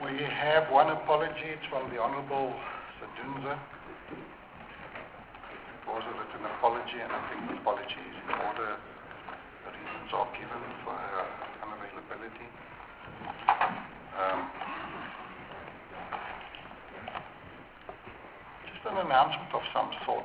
We have one apology. It's from the Honourable Sadunza. It was a written apology, and I think the apology is in order. The reasons are given for her unavailability. Just an announcement of some sort.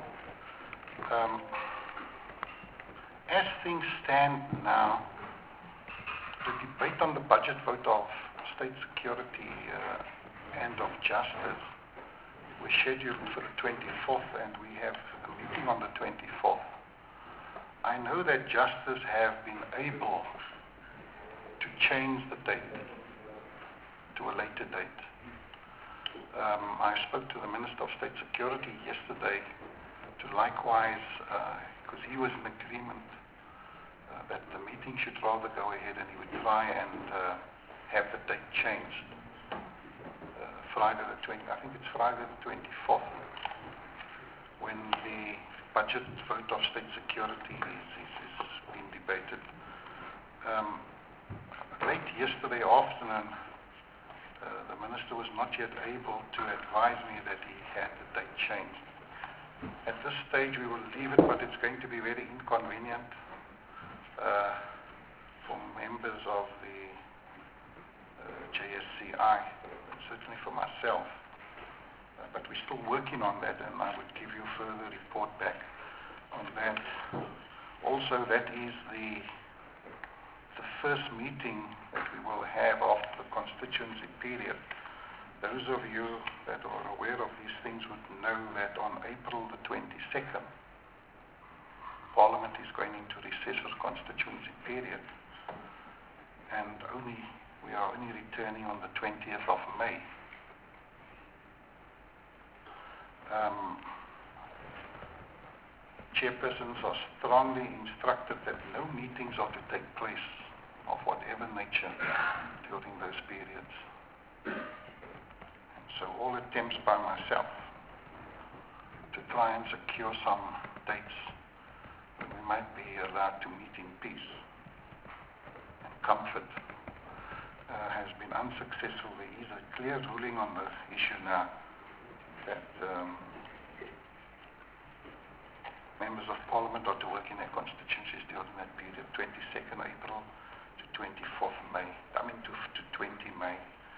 As things stand now, the debate on the budget vote of state security and of justice was scheduled for the 24th, and we have a meeting on the 24th. I know that justice have been able to change the date to a later date. I spoke to the Minister of State Security yesterday to likewise, because he was in agreement that the meeting should rather go ahead, and he would try and have the date changed. Friday the 20th, I think it's Friday the 24th, when the budget vote of state security is being debated. Late yesterday afternoon, the Minister was not yet able to advise me that he had the date changed. At this stage we will leave it, but it's going to be very inconvenient for members of the JSCI, and certainly for myself. But we're still working on that, and I would give you further report back on that. Also, that is the first meeting that we will have after the constituency period. Those of you that are aware of these things would know that on April the 22nd, Parliament is going into recess for constituency period, and we are only returning on the 20th of May. Chairpersons are strongly instructed that no meetings are to take place of whatever nature during those periods. And so all attempts by myself to try and secure some dates when we might be allowed to meet in peace and comfort has been unsuccessful. There is a clear ruling on the issue now that members of Parliament are to work in their constituencies during that period, 22nd April to 24th May, to 20 May.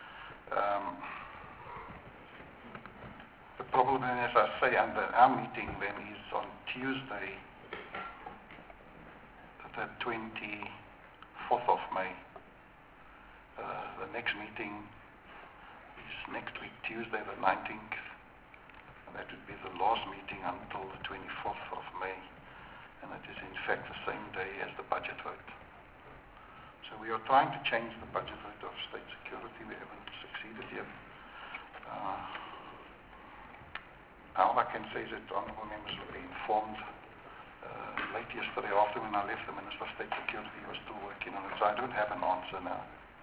The problem, as I say, under our meeting then is on Tuesday, the 24th of May. The next meeting is next week, Tuesday the 19th, and that would be the last meeting until the 24th of May, and it is in fact the same day as the budget vote. So we are trying to change the budget vote of state security. We haven't succeeded yet. All I can say is that honourable members will be informed. Late yesterday afternoon when I left, the Minister of State Security was still working on it, so I don't have an answer now.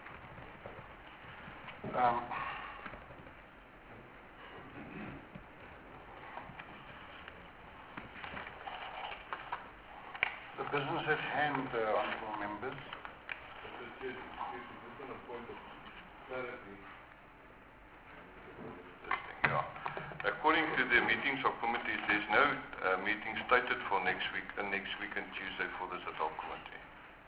The business at hand, honourable members. Just on a point of clarity. According to the meetings of committees, there's no meeting stated for next week and Tuesday for this ad hoc committee.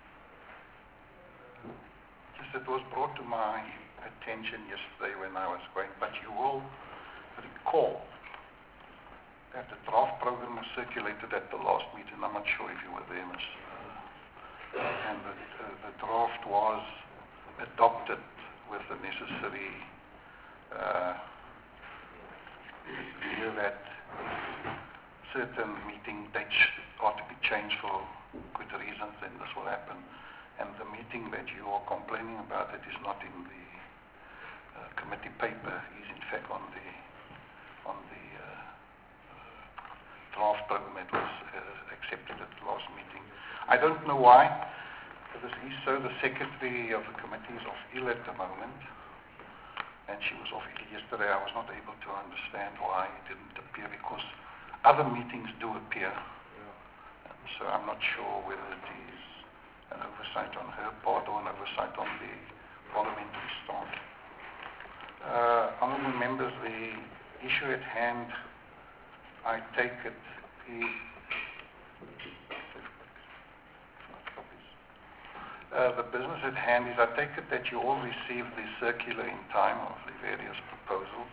Yes, it was brought to my attention yesterday when I was going, but you will recall that the draft program was circulated at the last meeting. I'm not sure if you were there, Ms. And the draft was adopted with the necessary view that certain meeting dates ought to be changed for good reasons, and this will happen. And the meeting that you are complaining about, it is not in the committee paper, is in fact on the draft program that was accepted at the last meeting. I don't know why. This is so. The secretary of the committee is off ill at the moment, and she was off ill yesterday. I was not able to understand why it didn't appear, because other meetings do appear. So I'm not sure whether it is an oversight on her part or an oversight on the parliamentary staff. Honourable members, the issue at hand, I take it, the business at hand is, I take it that you all received the circular in time of the various proposals.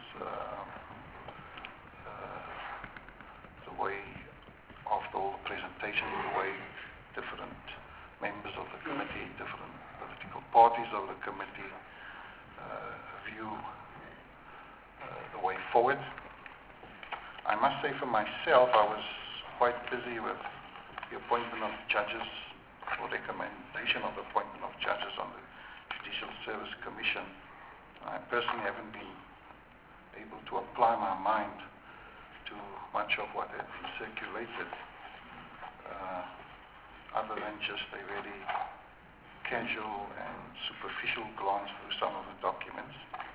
The way, after all the presentations, the way different members of the committee, different political parties of the committee view the way forward. I must say for myself, I was quite busy with the appointment of judges, or recommendation of the appointment of judges on the Judicial Service Commission. I personally haven't been able to apply my mind to much of what had been circulated, other than just a very casual and superficial glance through some of the documents.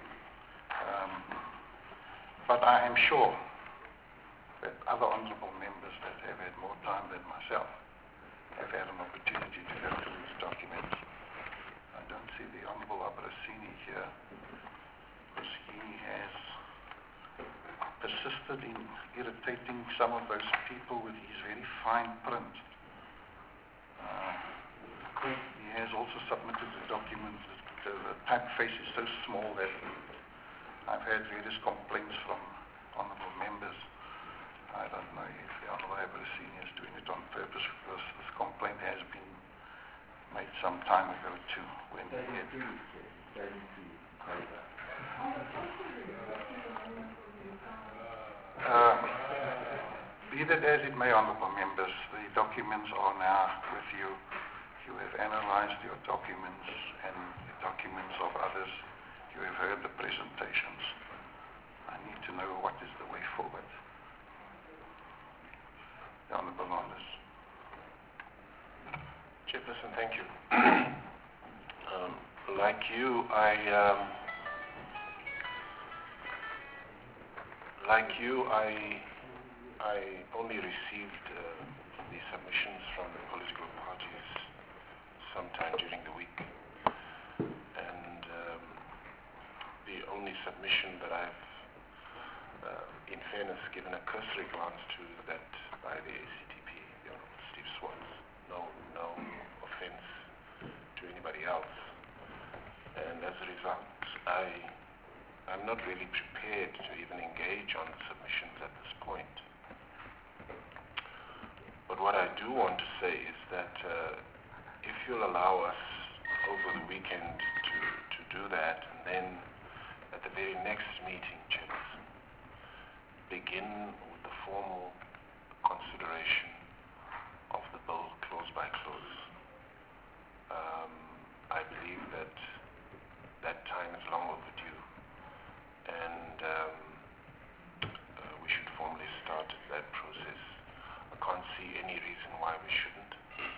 But I am sure that other honourable members that have had more time than myself have had an opportunity to go through these documents. I don't see the Honourable Abrasini here, because he has persisted in irritating some of those people with his very fine print. He has also submitted the documents. The typeface is so small that I've had various complaints from honourable members. I don't know if the Honourable Abrasini is doing it on purpose, because this complaint has been made some time ago too, when he had... Be that as it may, honourable members, the documents are now with you. You have analysed your documents and the documents of others. You have heard the presentations. I need to know what is the way forward. The Honourable Honors. Chairperson, thank you. Like you, I only received the submissions from the political parties sometime during the week, and the only submission that I've, in fairness, given a cursory glance to is that by the ACTP, the Honourable Steve Swartz. No offence to anybody else, and as a result, I'm not really prepared to even engage on the submissions at this point. But what I do want to say is that if you'll allow us over the weekend to do that, and then at the very next meeting, Chairperson, begin with the formal consideration of the bill clause by clause. I believe that that time is long overdue, and we should formally start that process. I can't see any reason why we shouldn't.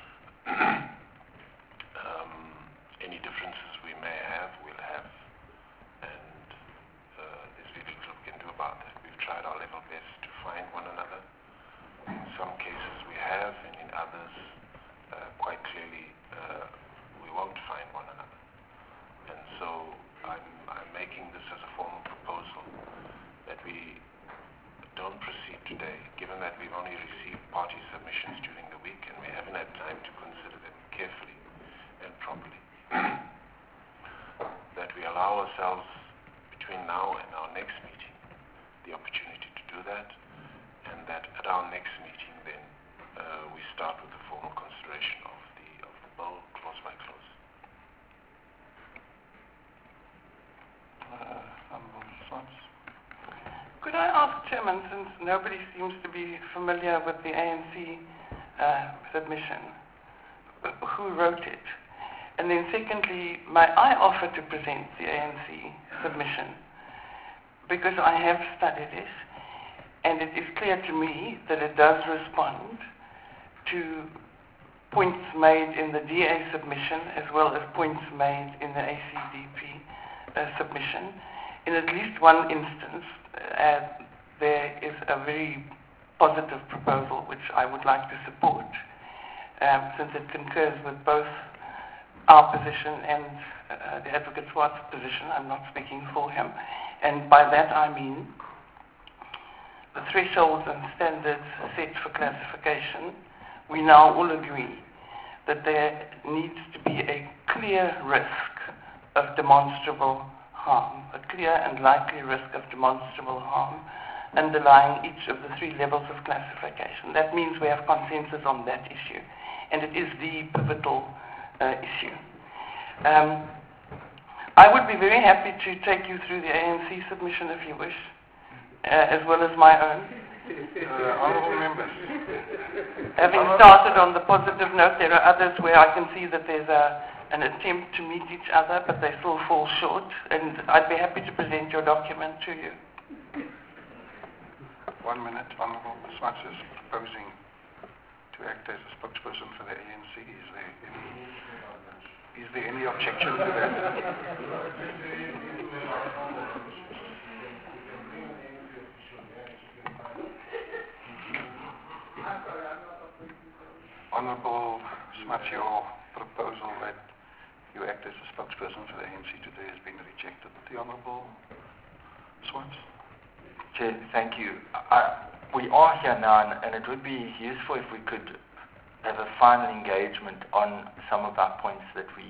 Any differences we may have, we'll have, and there's very little we can do about that. We've tried our level best to find one another. In some cases we have, and in others, quite clearly, we won't find one another. And so I'm making this as a formal proposal that we don't proceed today, given that we've only received party submissions during the week and we haven't had time to consider them carefully and properly. That we allow ourselves, between now and our next meeting, the opportunity to do that, and that at our next meeting then we start with the formal consideration of the bill clause by clause. Honourable Swartz. Could I ask, Chairman, since nobody seems to be familiar with the ANC submission, who wrote it? And then secondly, may I offer to present the ANC submission? Because I have studied it, and it is clear to me that it does respond to points made in the DA submission as well as points made in the ACDP submission. In at least one instance, there is a very positive proposal which I would like to support, since it concurs with both our position and the Advocate Swart's position. I'm not speaking for him. And by that I mean the thresholds and standards set for classification. We now all agree that there needs to be a clear risk of demonstrable harm, a clear and likely risk of demonstrable harm underlying each of the three levels of classification. That means we have consensus on that issue, and it is the pivotal issue. I would be very happy to take you through the ANC submission if you wish, as well as my own. Honourable members. Having started on the positive note, there are others where I can see that there's an attempt to meet each other, but they still fall short, and I'd be happy to present your document to you. 1 minute. Honourable Swarts is proposing to act as a spokesperson for the ANC. Is there any objection to that? Honourable Swarts, your proposal that you act as a spokesperson for the ANC today has been rejected. The Honourable Swarts. Chair, thank you. We are here now, and it would be useful if we could have a final engagement on some of our points that we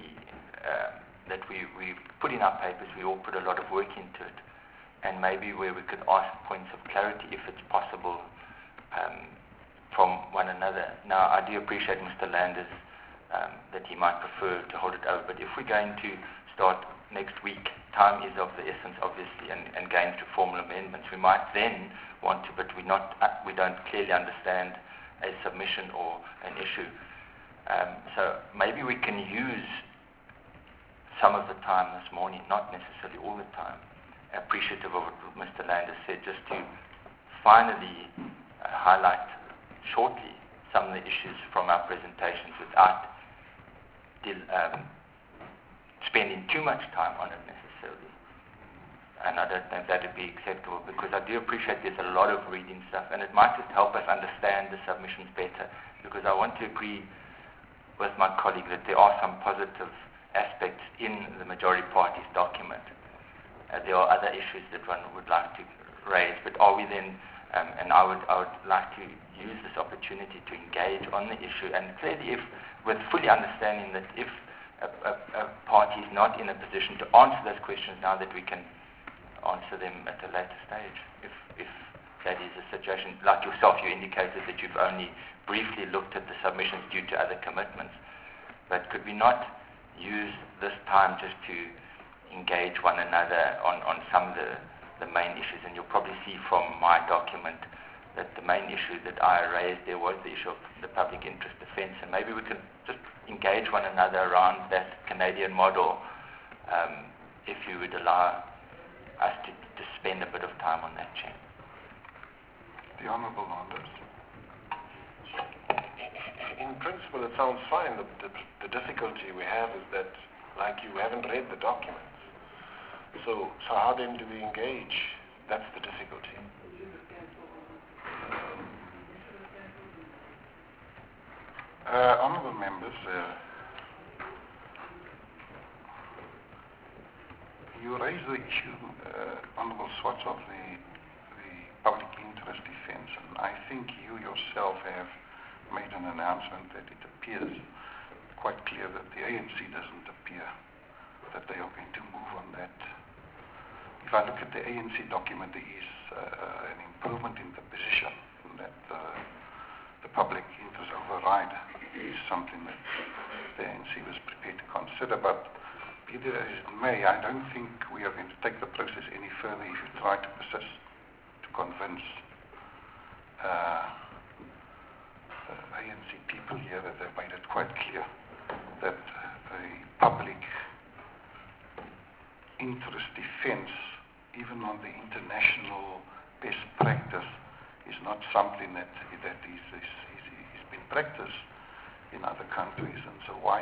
put in our papers. We all put a lot of work into it, and maybe where we could ask points of clarity, if it's possible, from one another. Now, I do appreciate Mr. Landers that he might prefer to hold it over, but if we're going to start next week, time is of the essence, obviously, and going to formal amendments. We might then want to, but we don't clearly understand a submission or an issue. So maybe we can use some of the time this morning, not necessarily all the time, appreciative of what Mr. Landers said, just to finally highlight shortly some of the issues from our presentations without spending too much time on it necessarily. And I don't think that would be acceptable, because I do appreciate there's a lot of reading stuff, and it might just help us understand the submissions better, because I want to agree with my colleague that there are some positive aspects in the majority party's document. There are other issues that one would like to raise, but are we then, and I would like to use this opportunity to engage on the issue, and clearly with fully understanding that if a party is not in a position to answer those questions now, that we can answer them at a later stage, if that is the situation. Like yourself, you indicated that you've only briefly looked at the submissions due to other commitments, but could we not use this time just to engage one another on some of the main issues? And you'll probably see from my document that the main issue that I raised there was the issue of the public interest defence, and maybe we could just engage one another around that Canadian model, if you would allow us to spend a bit of time on that, Chair. The Honourable Landers. In principle, it sounds fine. The difficulty we have is that, like you haven't read the documents. So how then do we engage? That's the difficulty. Honourable members, you raise the issue, Honourable Swarts, of the public interest defence, and I think you yourself have made an announcement that it appears quite clear that the ANC doesn't appear that they are going to move on that. If I look at the ANC document, there is an improvement in the position, that the public interest override is something that the ANC was prepared to consider, but be that as it may, I don't think we are going to take the process any further if you try to persist to convince ANC people here that they've made it quite clear that the public interest defence, even on the international best practice, is not something that is been practiced in other countries, and so why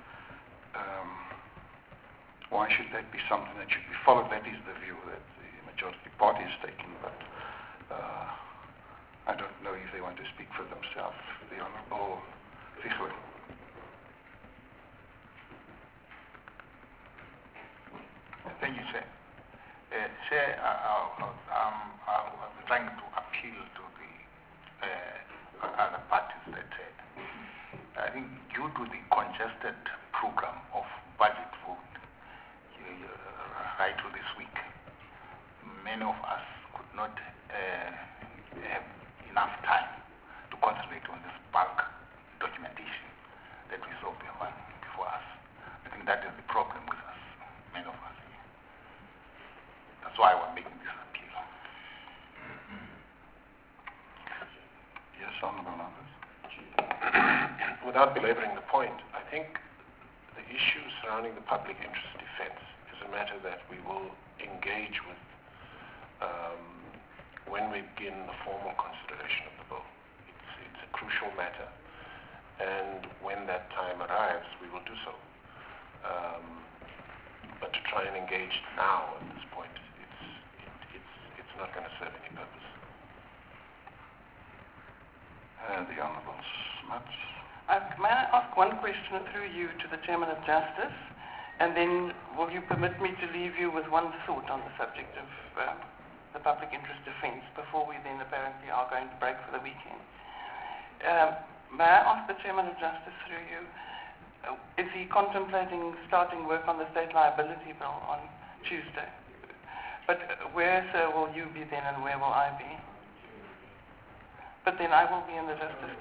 should that be something that should be followed? That is the view that the majority party is taking, but I don't know if they want to speak for themselves. The Honourable Figure. Thank you, Chair. Chair, I'm trying to appeal to the other parties that I think due to the congested program of budget vote right to this week, many of us could not have enough time to concentrate on this bulk documentation that we saw before us. I think that is the problem with us, many of us. That's why we're making this appeal. Yes, Honourable Members. Without belaboring the point, I think the issue surrounding the public interest defense is a matter that we will engage with when we begin the formal consideration of the bill. It's a crucial matter, and when that time arrives, we will do so. But to try and engage now at this point, it's not going to serve any purpose. The Honourable Smuts. May I ask one question through you to the Chairman of Justice, and then will you permit me to leave you with one thought on the subject of the public interest defence before we then apparently are going to break for the weekend? May I ask the Chairman of Justice through you, is he contemplating starting work on the state liability bill on Tuesday? But where, sir, will you be then and where will I be? But then I will be in the Justice.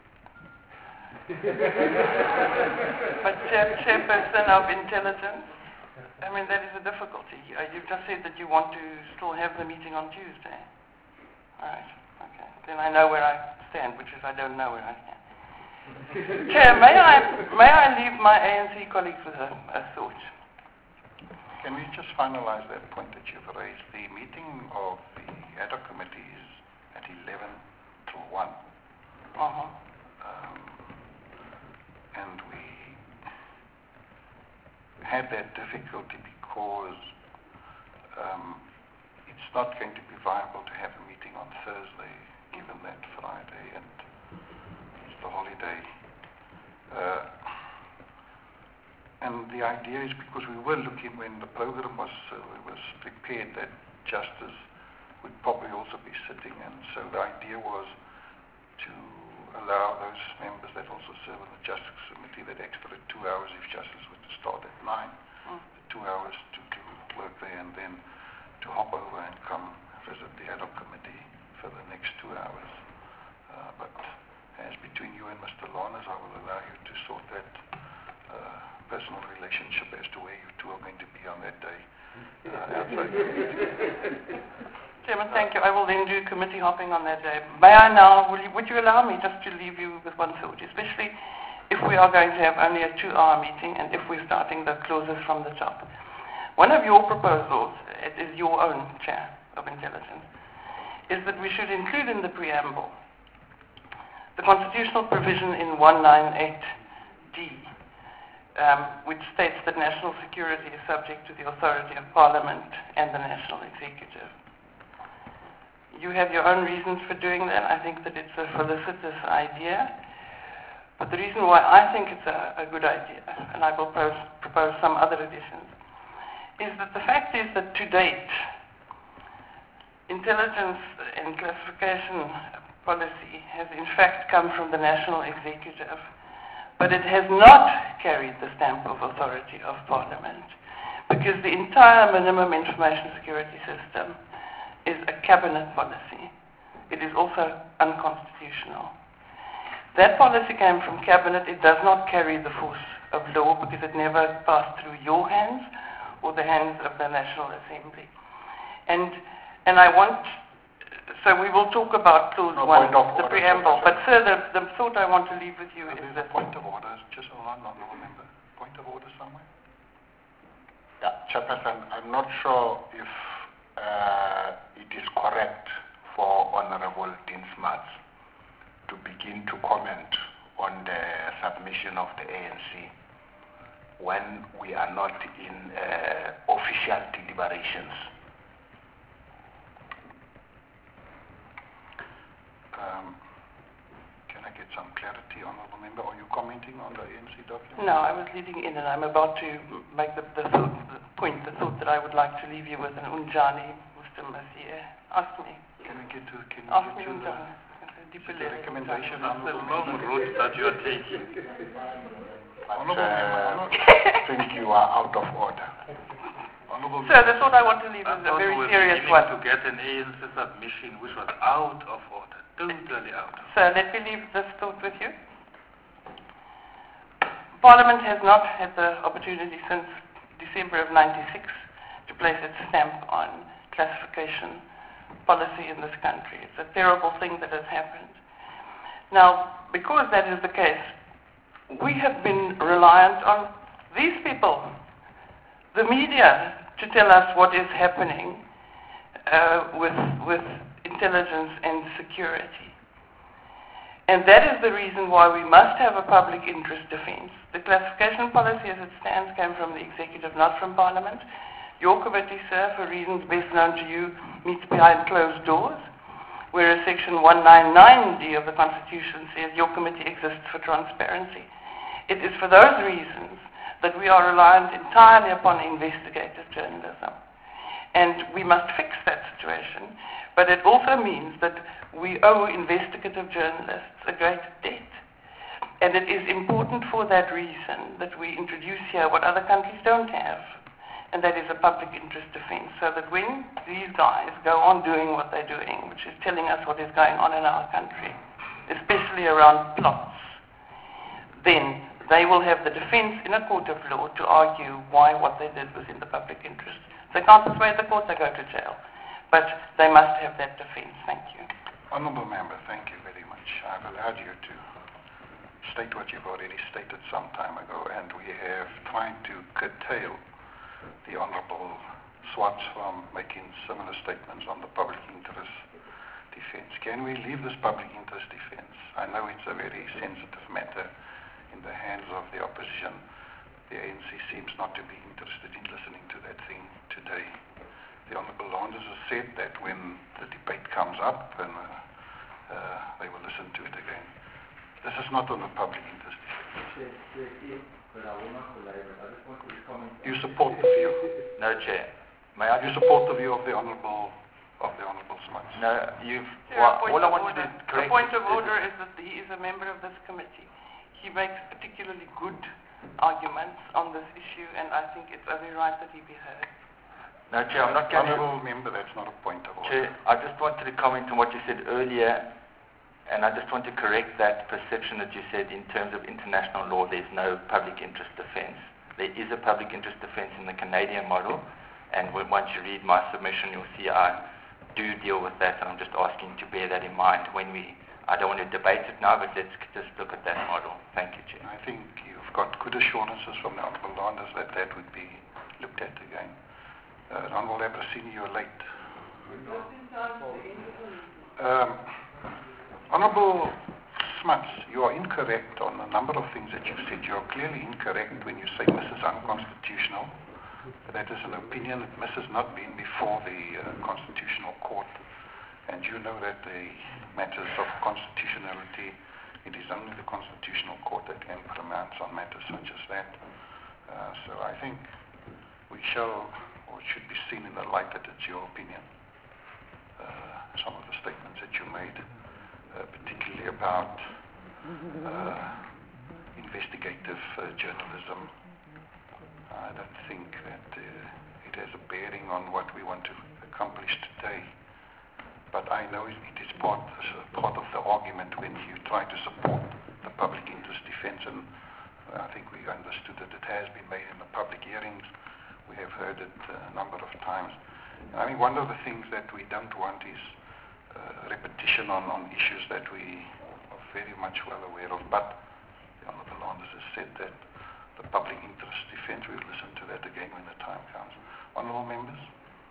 But Chairperson of Intelligence, I mean, that is a difficulty. You've just said that you want to still have the meeting on Tuesday. All right, okay. Then I know where I stand, which is I don't know where I stand. Chair, may I leave my ANC colleagues with a thought? Can we just finalize that point that you've raised? The meeting of the ad hoc committee is at 11 till 1. Uh-huh. And we had that difficulty because it's not going to be viable to have a meeting on Thursday, given that Friday and it's the holiday. And the idea is because we were looking when the program was prepared that Justice would probably also be sitting, and so the idea was to allow those members that also serve on the Justice Committee that extra 2 hours if Justice were to start at 9, 2 hours to work there and then to hop over and come visit the ad hoc committee for the next 2 hours. But as between you and Mr. Larners, I will allow you to sort that personal relationship as to where you two are going to be on that day outside the meeting. Chairman, thank you. I will then do committee hopping on that day. May I now, would you allow me just to leave you with one thought, especially if we are going to have only a 2-hour meeting and if we're starting the clauses from the top. One of your proposals, it is your own, Chair of Intelligence, is that we should include in the preamble the constitutional provision in 198D, which states that national security is subject to the authority of Parliament and the National Executive. You have your own reasons for doing that. I think that it's a felicitous idea. But the reason why I think it's a good idea, and I will propose some other additions, is that the fact is that to date, intelligence and classification policy has in fact come from the National Executive, but it has not carried the stamp of authority of Parliament, because the entire minimum information security system is a cabinet policy. It is also unconstitutional. That policy came from cabinet. It does not carry the force of law because it never passed through your hands or the hands of the National Assembly. And I want, so we will talk about clause 1, the preamble. But sir, the thought I want to leave with you is that point of order. Just hold on, not remember. Point of order somewhere. Yeah, Chairperson, I'm not sure if it is correct for Honorable Dean Smuts to begin to comment on the submission of the ANC when we are not in official deliberations. Can I get some clarity, Honourable Member? Are you commenting on the ANC document? No, I was leading in and I'm about to make the point, the thought that I would like to leave you with, an Unjani Muslim Masieh asked me. Can we get to Asked me the Unjani. recommendation the long route that you are taking. Honourable member, I think you are out of order. Honourable So the thought I want to leave I is a thought very we were serious beginning one. to get an ANC submission which was out of order, totally out of order. So let me leave this thought with you. Parliament has not had the opportunity since December of '96 to place its stamp on classification policy in this country. It's a terrible thing that has happened. Now, because that is the case, we have been reliant on these people, the media, to tell us what is happening with intelligence and security. And that is the reason why we must have a public interest defense. The classification policy as it stands came from the executive, not from Parliament. Your committee, sir, for reasons best known to you, meets behind closed doors, whereas Section 199D of the Constitution says your committee exists for transparency. It is for those reasons that we are reliant entirely upon investigative journalism. And we must fix that situation, but it also means that we owe investigative journalists a great debt. And it is important for that reason that we introduce here what other countries don't have, and that is a public interest defense, so that when these guys go on doing what they're doing, which is telling us what is going on in our country, especially around plots, then they will have the defense in a court of law to argue why what they did was in the public interest. They can't persuade the court, they go to jail. But they must have that defense. Thank you. Honourable member, thank you very much. I've allowed you to state what you've already stated some time ago, and we have tried to curtail the Honourable Swartz from making similar statements on the public interest defense. Can we leave this public interest defense? I know it's a very sensitive matter in the hands of the opposition. The ANC seems not to be interested in listening to that thing today. The Honourable Landers has said that when the debate comes up, and they will listen to it again. This is not on the public interest defense. You support the view? No, Chair. May I You just... support the view of the Honourable Smuts? No, you've... Sir, all I want to do is the correct... point of order is that he is a member of this committee. He makes particularly good arguments on this issue, and I think it's only right that he be heard. No, Chair, I'm not going to... Honourable member, that's not a point of order. Chair, I just wanted to comment on what you said earlier, and I just want to correct that perception that you said in terms of international law, there's no public interest defense. There is a public interest defense in the Canadian model, and once you read my submission, you'll see I do deal with that, and I'm just asking to bear that in mind when we... I don't want to debate it now, but let's just look at that model. Thank you, Chair. I think you've got good assurances from the Honourable Landers that that would be looked at again. Honourable Abrasini, you're late. Honourable Smuts, you are incorrect on a number of things that you've said. You are clearly incorrect when you say this is unconstitutional. That is an opinion that this has not been before the Constitutional Court. And you know that the matters of constitutionality, it is only the Constitutional Court that can pronounce on matters such as that. So I think we shall, or it should be seen in the light that it's your opinion. Some of the statements that you made, particularly about investigative journalism, I don't think that it has a bearing on what we want to accomplish today. But I know it is part of the argument when you try to support the public interest defense, and I think we understood that it has been made in the public hearings. We have heard it a number of times. And I think one of the things that we don't want is repetition on issues that we are very much well aware of. But the Honourable Landers has said that the public interest defense, we will listen to that again when the time comes. Honourable members?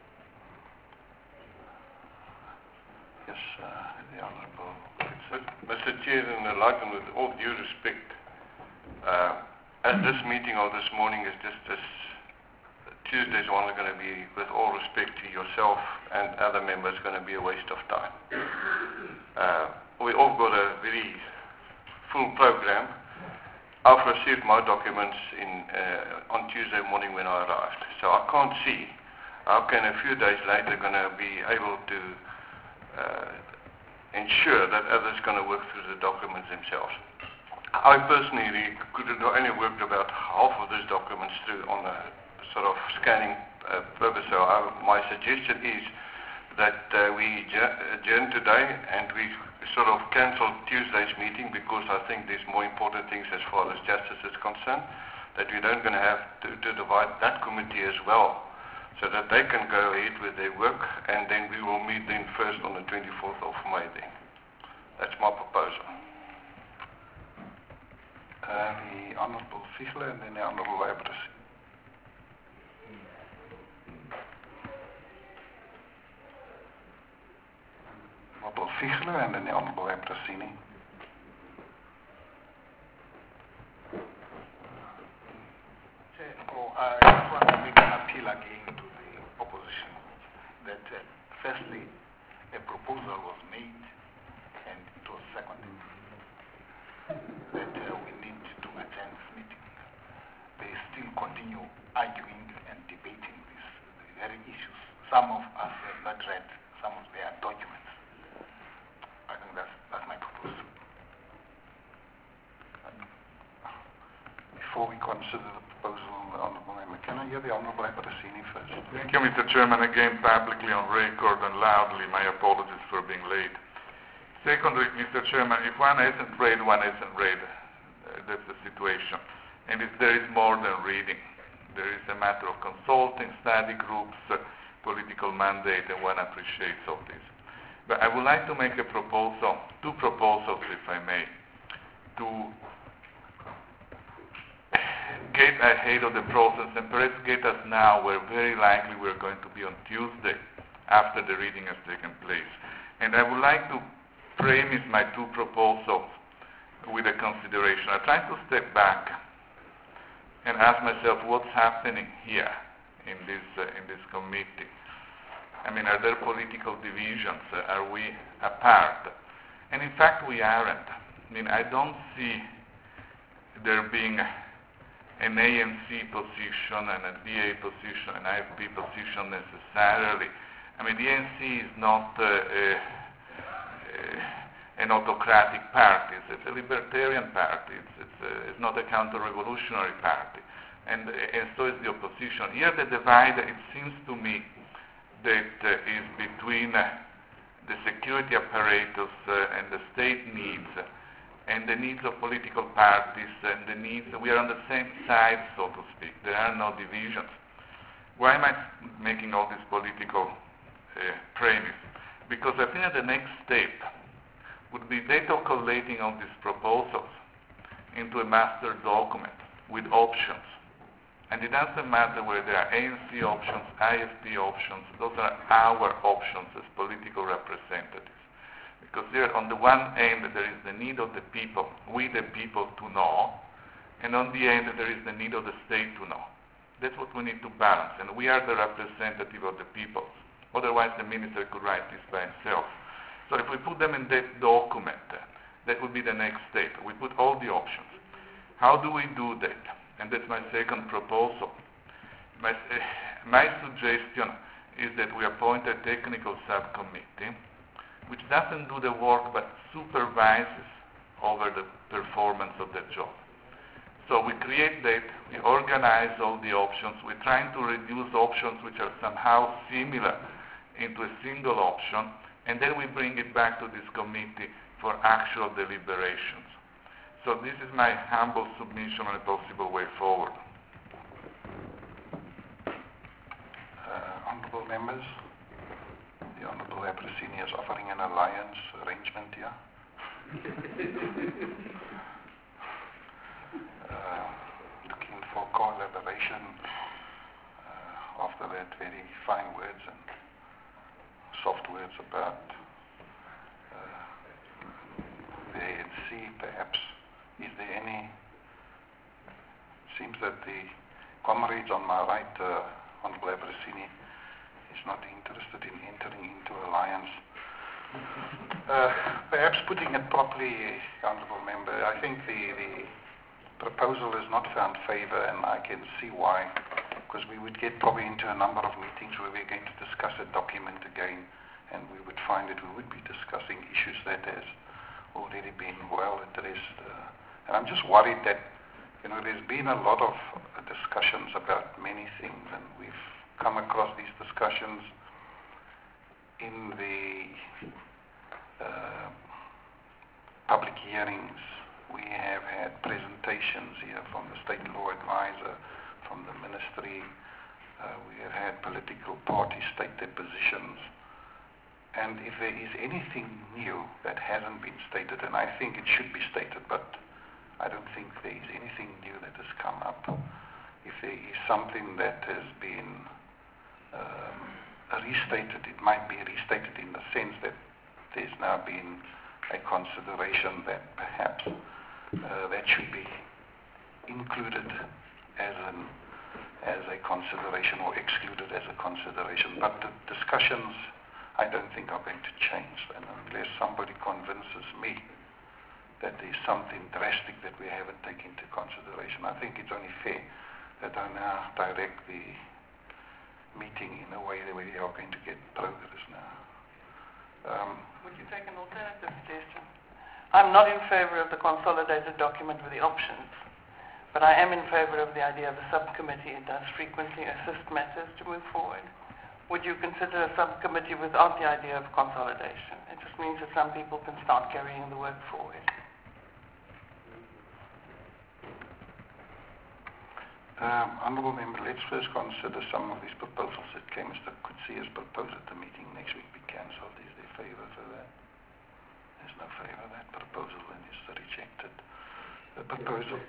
Yes, the Honourable. Mr. Chair, and with all due respect, as this meeting or this morning is just this Tuesday's only going to be, with all respect to yourself and other members, going to be a waste of time. We all got a very full program, I've received my documents on Tuesday morning when I arrived. So I can't see how can a few days later going to be able to ensure that others going to work through the documents themselves. I personally could have only worked about half of those documents through on a sort of scanning purpose. So my suggestion is that we adjourn today and we sort of cancel Tuesday's meeting, because I think there's more important things as far as justice is concerned, that we don't going to have to divide that committee as well, so that they can go ahead with their work, and then we will meet then first on the 24th of May then. That's my proposal. The Honourable Fischler and then the Honourable Abrasini. Honourable Fischler and then the Honourable Abrasini. I just want to make an appeal again to the opposition that firstly, a proposal was made and it was seconded that we need to attend this meeting. They still continue arguing and debating these very issues. Some of us have not read some of their documents. I think that's my proposal. Before we consider the proposal, Honourable Member, can I hear the Honourable Abrasini first? Thank you, Mr. Chairman. Again, publicly on record and loudly, my apologies for being late. Secondly, Mr. Chairman, if one hasn't read, one hasn't read. That's the situation. And if there is more than reading, there is a matter of consulting, study groups, political mandate, and one appreciates all this. But I would like to make a proposal, two proposals, if I may, to get ahead of the process and perhaps get us now where very likely we're going to be on Tuesday after the reading has taken place. And I would like to premise my two proposals with a consideration. I try to step back and ask myself what's happening here in this committee. I mean, are there political divisions? Are we apart? And in fact, we aren't. I mean, I don't see there being an ANC position and a DA position, an IFP position necessarily. I mean, the ANC is not an autocratic party. It's a libertarian party. It's not a counter-revolutionary party. And so is the opposition. Here the divide, it seems to me, that is between the security apparatus and the state needs and the needs of political parties and the needs. We are on the same side, so to speak. There are no divisions. Why am I making all this political premise? Because I think that the next step would be data collating all these proposals into a master document with options. And it doesn't matter whether there are ANC options, IFP options. Those are our options as political representatives. Because there, on the one end, there is the need of the people, we the people, to know, and on the end, there is the need of the state to know. That's what we need to balance, and we are the representative of the people. Otherwise, the minister could write this by himself. So if we put them in that document, that would be the next step. We put all the options. How do we do that? And that's my second proposal. My suggestion is that we appoint a technical subcommittee which doesn't do the work but supervises over the performance of the job. So we create that, we organize all the options, we're trying to reduce options which are somehow similar into a single option, and then we bring it back to this committee for actual deliberations. So this is my humble submission on a possible way forward. Honourable members, the Honourable Abrasini is offering an alliance arrangement here. Looking for collaboration after that very fine words and soft words about the ANC, perhaps. Is there any? Seems that the comrades on my right, Honourable Abrasini, is not interested in entering into alliance. Perhaps putting it properly, Honourable Member, I think the proposal has not found favor, and I can see why, because we would get probably into a number of meetings where we're going to discuss a document again, and we would find that we would be discussing issues that has already been well addressed. And I'm just worried that, there's been a lot of discussions about many things, and we've come across these discussions in the public hearings. We have had presentations here from the State Law Advisor, from the Ministry. We have had political parties state their positions. And if there is anything new that hasn't been stated, and I think it should be stated, but I don't think there is anything new that has come up. If there is something that has been restated, it might be restated in the sense that there's now been a consideration that perhaps that should be included as a consideration or excluded as a consideration. But the discussions, I don't think, are going to change. And unless somebody convinces me that there's something drastic that we haven't taken into consideration, I think it's only fair that I now direct the meeting in a way that we are going to get progress now. Would you take an alternative suggestion? I'm not in favor of the consolidated document with the options, but I am in favor of the idea of a subcommittee. It does frequently assist matters to move forward. Would you consider a subcommittee without the idea of consolidation? It just means that some people can start carrying the work forward. Honourable Member, let's first consider some of these proposals that Mr. Coetzee has proposed at the meeting next week be cancelled. Is there favour for that? There's no favour. That proposal then is rejected. The proposal...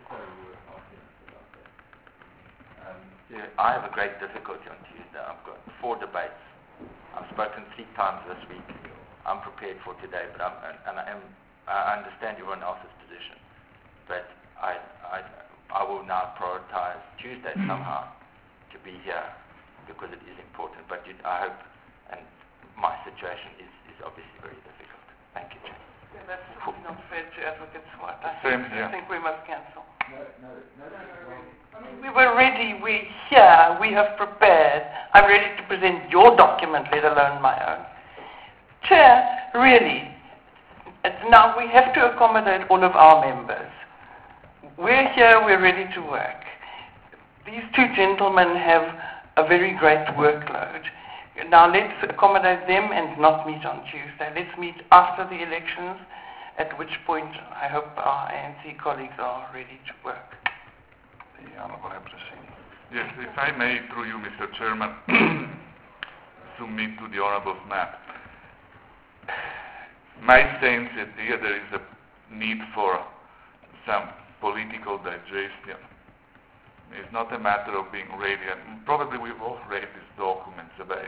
I have a great difficulty on Tuesday. I've got 4 debates. I've spoken 3 times this week. I'm prepared for today, but I understand everyone else's position. But I will now prioritize Tuesday somehow to be here because it is important. But I hope, and my situation is obviously very difficult. Thank you, Chair. Yeah, that's certainly not fair to Advocate Swart. Same here. I think we must cancel. I mean, we were ready, we're here, we have prepared. I'm ready to present your document, let alone my own. Chair, really, now we have to accommodate all of our members. We're here, we're ready to work. These 2 gentlemen have a very great workload. Now let's accommodate them and not meet on Tuesday. Let's meet after the elections, at which point I hope our ANC colleagues are ready to work. The Honourable Abdulsini. Yes, if I may, through you, Mr. Chairman, submit to the Honourable Snap. My sense is here there is a need for some political digestion. It's not a matter of being ready, and probably we've all read these documents, but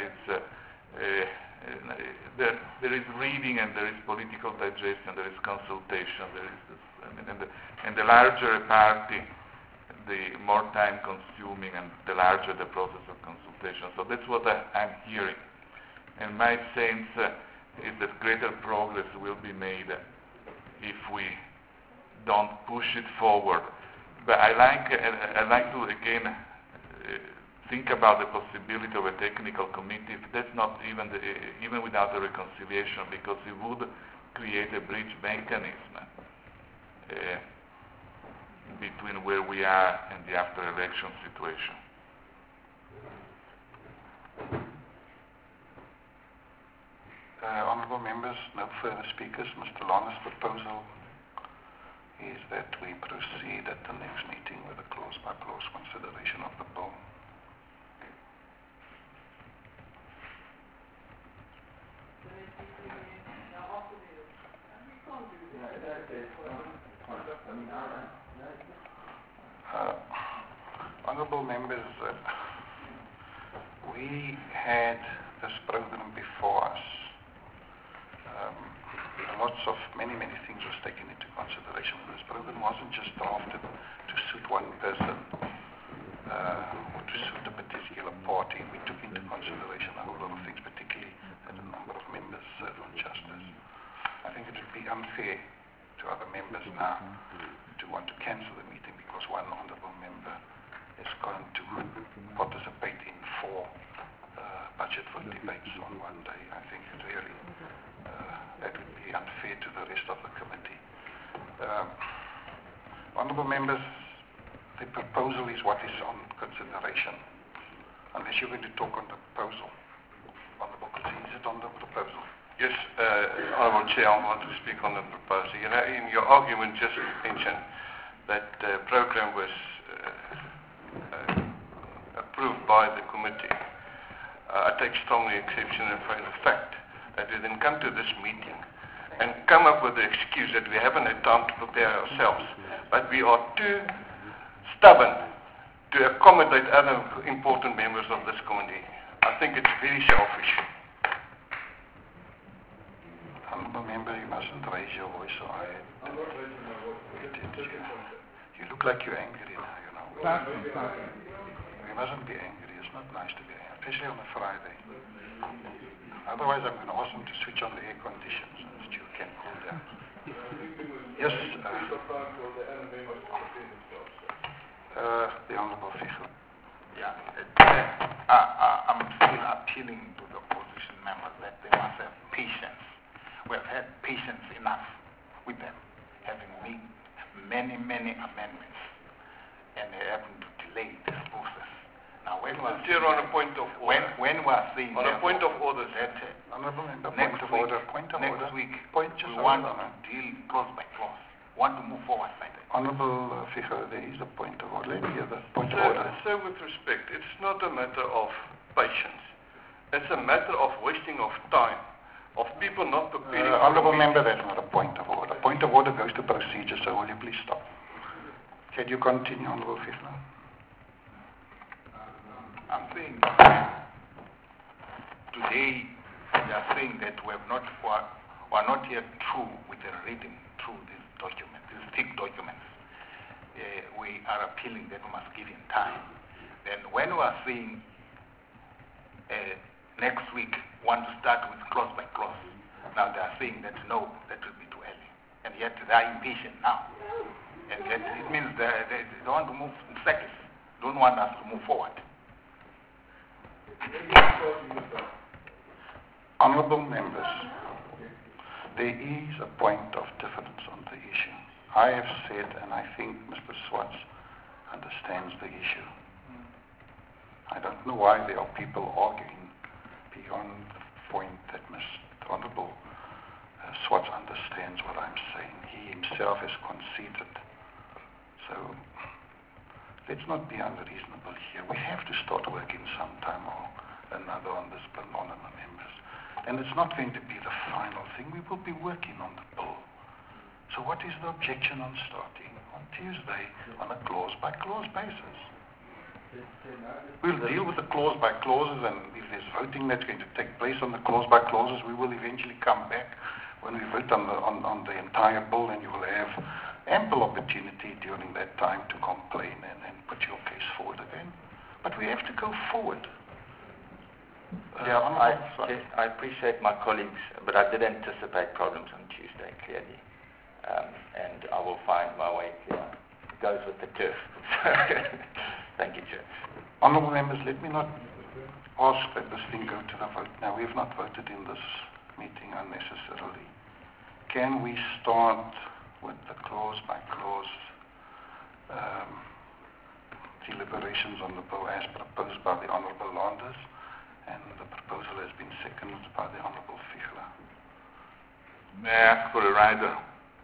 there is reading and there is political digestion, there is consultation, there is this, and the larger a party, the more time consuming and the larger the process of consultation. So that's what I'm hearing. And my sense is that greater progress will be made if we don't push it forward. But I like to again think about the possibility of a technical committee. That's not even without a reconciliation, because it would create a bridge mechanism between where we are and the after-election situation. Honourable Members, no further speakers. Mr. Lana's proposal is that we proceed at the next meeting with a clause-by-clause consideration of the bill. Honourable Members, we had this program before us. Many things was taken into consideration. This program wasn't just drafted to suit one person or to suit a particular party. We took into consideration a whole lot of things, particularly that a number of members serve on justice. I think it would be unfair to other members now to want to cancel the meeting because going to participate in 4 budget vote debates on one day. I think it really, that would be unfair to the rest of the committee. Honourable members, the proposal is what is on consideration. Unless you're going to talk on the proposal. Honourable Kutsi, is it on the proposal? Yes, Honourable Chair, I want to speak on the proposal. You know, in your argument just mentioned that the program was approved by the committee. I take strongly exception in the fact that we then come to this meeting and come up with the excuse that we haven't had time to prepare ourselves, but we are too stubborn to accommodate other important members of this committee. I think it's very selfish. Honourable member, you mustn't raise your voice. So you look like you're angry now, you know. You mustn't be angry. It's not nice to be angry, especially on a Friday. Otherwise, I'm going to ask them to switch on the air conditions so that you can cool down. Yes. The Honourable Figure. Yeah, I'm still appealing to the opposition members that they must have patience. We have had patience enough with them, having made many amendments, and they happen to delay this process. Now, when we are Chair, on a point of order. when we are saying on a point of order, that Honourable member, next point of order. next week Point just we want hold to on. deal clause by clause, want to move forward like that. Honourable Figure, there is a point of order. Let me hear the point of so, order. so with respect, it's not a matter of patience. It's a matter of wasting of time, of people not preparing. Honourable member, that's not a point of order. Point of order goes to procedure, so will you please stop? Can you continue, Honourable Figure? I'm saying today they are saying that we are not yet through with the reading through these documents, these thick documents. We are appealing that we must give him time. Then when we are saying next week want to start with clause by clause, now they are saying that no, that will be too early. And yet they are impatient now. And yet it means they want to move in seconds, don't want us to move forward. Honourable members, there is a point of difference on the issue. I have said, and I think Mr. Swartz understands the issue. I don't know why there are people arguing beyond the point that Mr. Honourable Swartz understands what I'm saying. He himself has conceded. So let's not be unreasonable here. We have to start working sometime or another on this bill, honourable members. And it's not going to be the final thing. We will be working on the bill. So what is the objection on starting on Tuesday on a clause-by-clause basis? We'll deal with the clause-by-clauses, and if there's voting that's going to take place on the clause-by-clauses, we will eventually come back when we vote on the entire bill, and you will have ample opportunity during that time to complain and put your case forward again. But we have to go forward. I appreciate my colleagues, but I did anticipate problems on Tuesday, clearly. And I will find my way clear. It goes with the turf. Thank you, Chair. Honourable members, let me not ask that this thing go to the vote. Now, we have not voted in this meeting unnecessarily. Can we start with the clause-by-clause deliberations on the bill as proposed by the Honourable Landers? And the proposal has been seconded by the Honourable Figure. May I ask for a rider?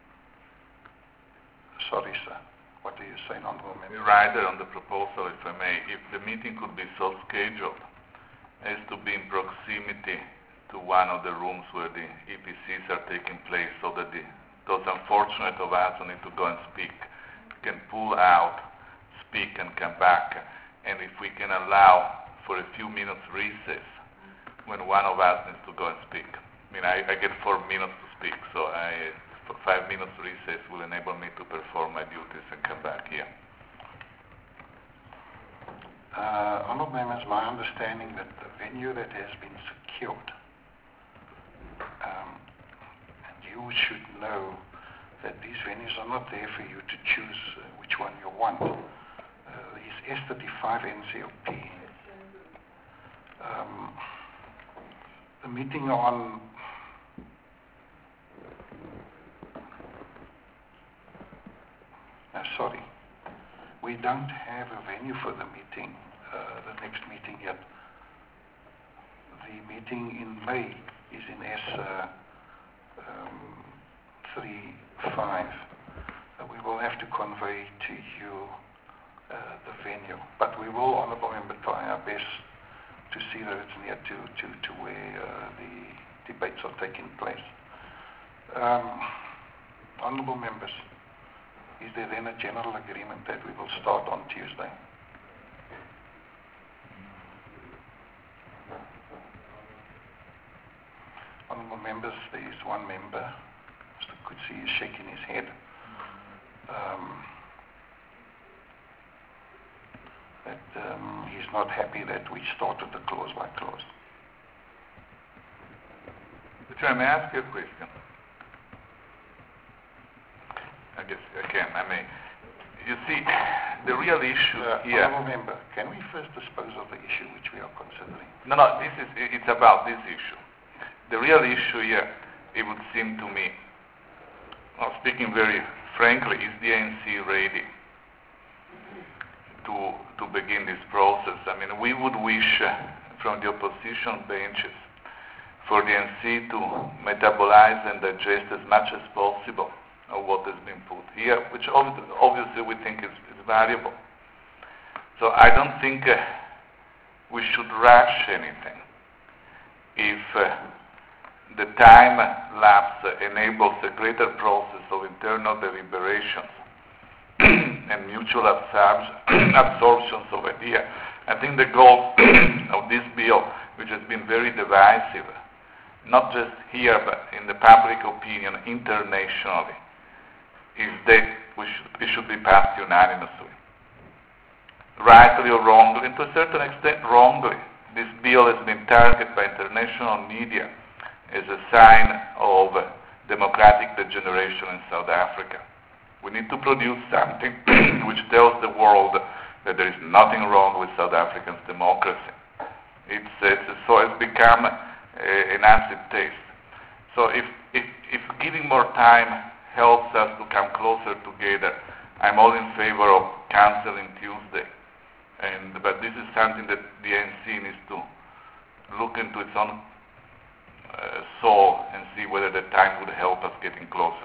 Sorry, sir. What do you say, Honourable Member? A rider on the proposal, if I may. If the meeting could be so scheduled as to be in proximity to one of the rooms where the EPCs are taking place, so that those unfortunate of us who need to go and speak can pull out, speak, and come back. And if we can allow for a few minutes recess when one of us needs to go and speak. I mean, I get 4 minutes to speak, so for 5 minutes recess will enable me to perform my duties and come back here. Honourable members, my understanding that the venue that has been secured, and you should know that these venues are not there for you to choose which one you want. These S35 NCOP. The meeting on sorry, we don't have a venue for the meeting, the next meeting yet. The meeting in May is in S35. We will have to convey to you the venue, but we will, Honourable Member, try our best to see that it's near to where the debates are taking place. Honourable Members, is there then a general agreement that we will start on Tuesday? Honourable Members, there is one member, Mr. Kutsi, is shaking his head. He's not happy that we started the clause by clause. Chair, may I ask you a question? I guess I can. I may. You see, the real issue here... Honourable Member, can we first dispose of the issue which we are considering? No, it's about this issue. The real issue here, it would seem to me, speaking very frankly, is the ANC ready to begin this process? I mean, we would wish from the opposition benches for the ANC to metabolize and digest as much as possible of what has been put here, which obviously we think is valuable. So I don't think we should rush anything. If the time lapse enables a greater process of internal deliberations and mutual absorptions of ideas, I think the goal of this bill, which has been very divisive, not just here but in the public opinion internationally, is that it should be passed unanimously. Rightly or wrongly, and to a certain extent wrongly, this bill has been targeted by international media as a sign of democratic degeneration in South Africa. We need to produce something which tells the world that there is nothing wrong with South Africa's democracy. It's become an acid taste. So if giving more time helps us to come closer together, I'm all in favor of cancelling Tuesday. But this is something that the ANC needs to look into its own soul and see whether the time would help us getting closer.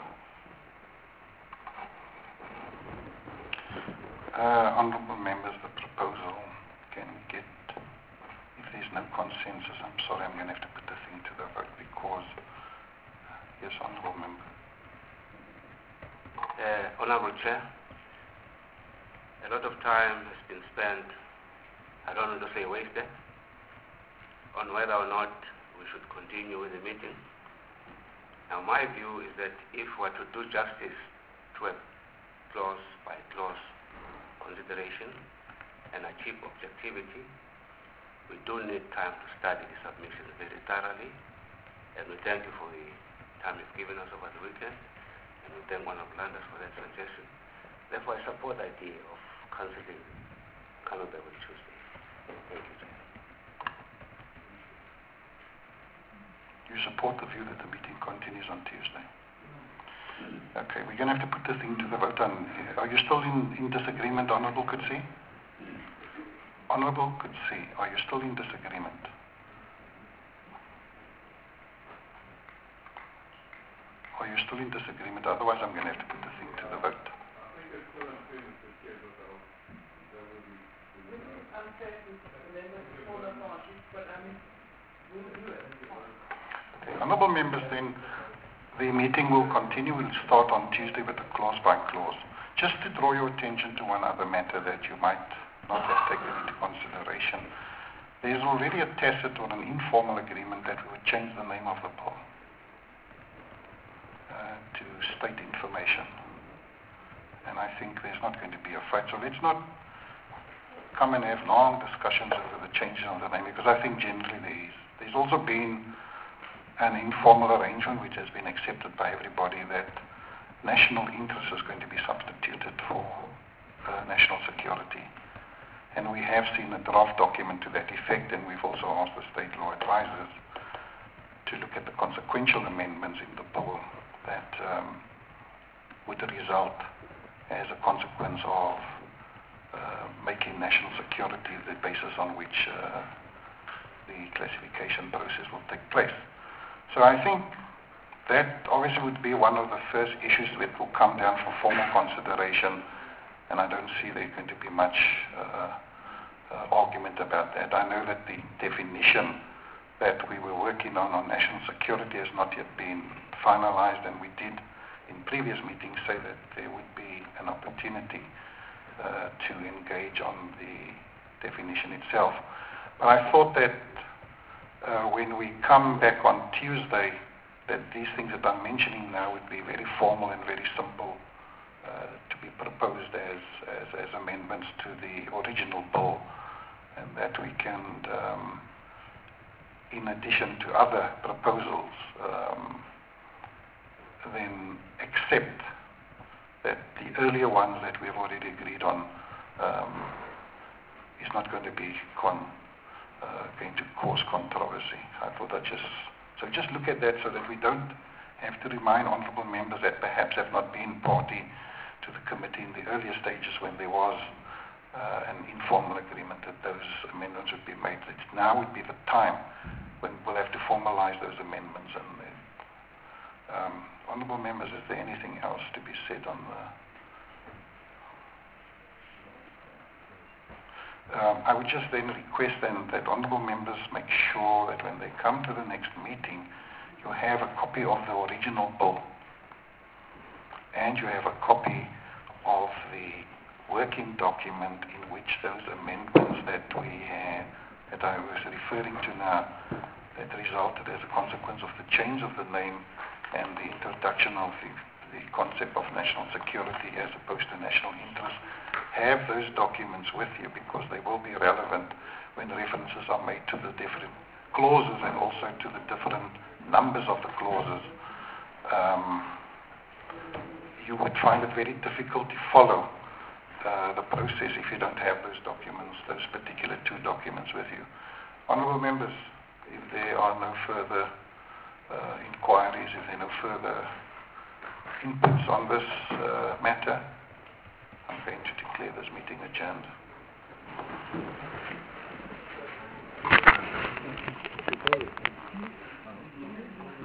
Honourable Members, the proposal, can we get, if there's no consensus, I'm sorry, I'm going to have to put the thing to the vote because, yes, Honourable Member. Honourable Chair, a lot of time has been spent, I don't want to say wasted, on whether or not we should continue with the meeting. Now my view is that if we are to do justice to a clause by clause consideration and achieve objectivity, we do need time to study the submission very thoroughly, and we thank you for the time you've given us over the weekend, and we thank Honourable Landers for that suggestion. Therefore, I support the idea of cancelling coming back on Tuesday. Thank you, Chair. You support the view that the meeting continues on Tuesday? Okay, we're going to have to put the thing to the vote on. Are you still in disagreement, Honourable Kutsi? Honourable Kutsi, are you still in disagreement? Are you still in disagreement? Otherwise, I'm going to have to put the thing to the vote. Okay, Honourable Members, then the meeting will continue. We'll start on Tuesday with a clause by clause. Just to draw your attention to one other matter that you might not have taken into consideration. There is already a tacit or an informal agreement that we would change the name of the bill to state information. And I think there's not going to be a fight. So let's not come and have long discussions over the changes of the name, because I think generally there is. There's also been an informal arrangement which has been accepted by everybody that national interest is going to be substituted for national security. And we have seen a draft document to that effect, and we've also asked the state law advisors to look at the consequential amendments in the bill that would result as a consequence of making national security the basis on which the classification process will take place. So I think that obviously would be one of the first issues that will come down for formal consideration, and I don't see there going to be much argument about that. I know that the definition that we were working on national security has not yet been finalized, and we did in previous meetings say that there would be an opportunity to engage on the definition itself. But I thought that when we come back on Tuesday, that these things that I'm mentioning now would be very formal and very simple to be proposed as amendments to the original bill, and that we can, in addition to other proposals, then accept that the earlier ones that we've already agreed on is not going to be going to cause controversy. I thought I'd just look at that so that we don't have to remind honourable members that perhaps have not been party to the committee in the earlier stages when there was an informal agreement that those amendments would be made. That now would be the time when we'll have to formalize those amendments. And honourable members, is there anything else to be said on the... I would just then request then that honourable members make sure that when they come to the next meeting, you have a copy of the original bill and you have a copy of the working document in which those amendments that I was referring to now, that resulted as a consequence of the change of the name and the introduction of the concept of national security as opposed to national interest. Have those documents with you, because they will be relevant when references are made to the different clauses and also to the different numbers of the clauses. You would find it very difficult to follow the process if you don't have those documents, those particular two documents with you. Honourable members, if there are no further inquiries, if there are no further inputs on this matter, I'm going to declare this meeting adjourned.